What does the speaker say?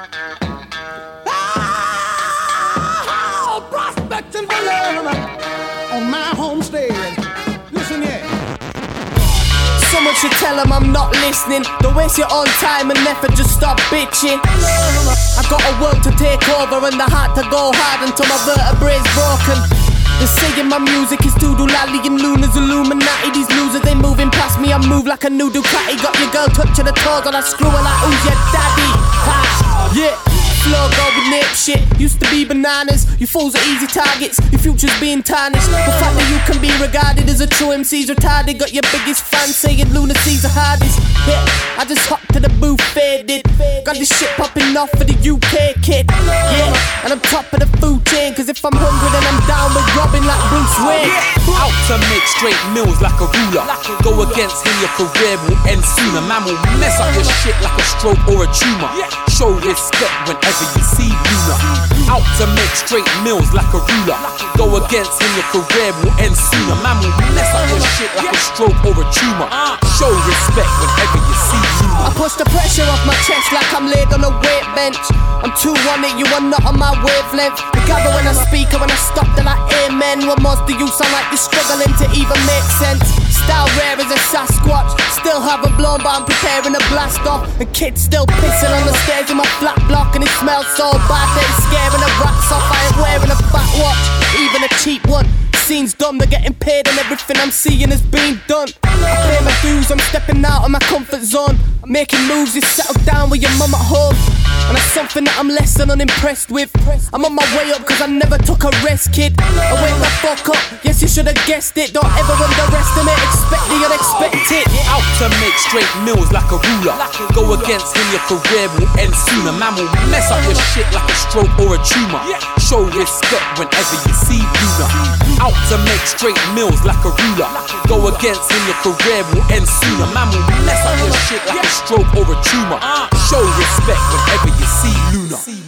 Prospecting for love on my homestead. Listen here. Someone should tell them I'm not listening. Don't waste your own time and effort, just stop bitching. I got a world to take over and the heart to go hard until my vertebrae's broken. They're saying my music is Doodoo Lally and Luna's Illuminati. These losers, they moving past me, I move like a new Ducati. Got your girl touching the toes and I screw her like who's your daddy? Ha, yeah. Flow go with nape shit, used to be bananas. You fools are easy targets, your future's being tarnished. The fact that you can be regarded as a true MC's retarded. Got your biggest fans saying lunacy's the hardest. Yeah, I just hopped to the booth, faded. Got this shit popping off for the UK kid. Yeah, and I'm top of the food chain, cause if I'm hungry then I'm down with robbing like Bruce Wayne. Out to make straight meals like a ruler. Go against him, your career will end sooner. Man will mess up your shit like a stroke or a tumor. Show respect whenever you see Luna. Out to make straight meals like a ruler. Go against him, your career will end sooner. Man will mess up your shit like a stroke or a tumor. Show respect whenever you see Luna. I push the pressure off my chest like I'm laid on a weight bench. I'm too on it, you are not on my wavelength. I gather when I speak and when I stop then I amen. What most of you sound like you're struggling to even make sense. Style rare as a Sasquatch. Still haven't blown but I'm preparing to blast off. The kid's still pissing on the stairs in my flat block and it smells so bad that it's scaring the rats off. I ain't wearing a fat watch, even a cheap one. Scene's dumb, they're getting paid and everything I'm seeing is being done. I pay my dues, I'm stepping out of my comfort zone. I'm making moves, you settle down with your mum at home. And that's something that I'm less than unimpressed with. I'm on my way up cause I never took a rest, kid. I wake the fuck up, yes you should've guessed it. Don't ever underestimate, expect the unexpected. Out to make straight meals like a ruler. Go against him, your career will end sooner. Man will mess up your shit like a stroke or a tumor. Show respect whenever you see Luna. Out to make straight meals like a ruler. Go against him, your career will end sooner. Man will mess up your shit like a stroke or a tumor. Show respect whenever you see Luna.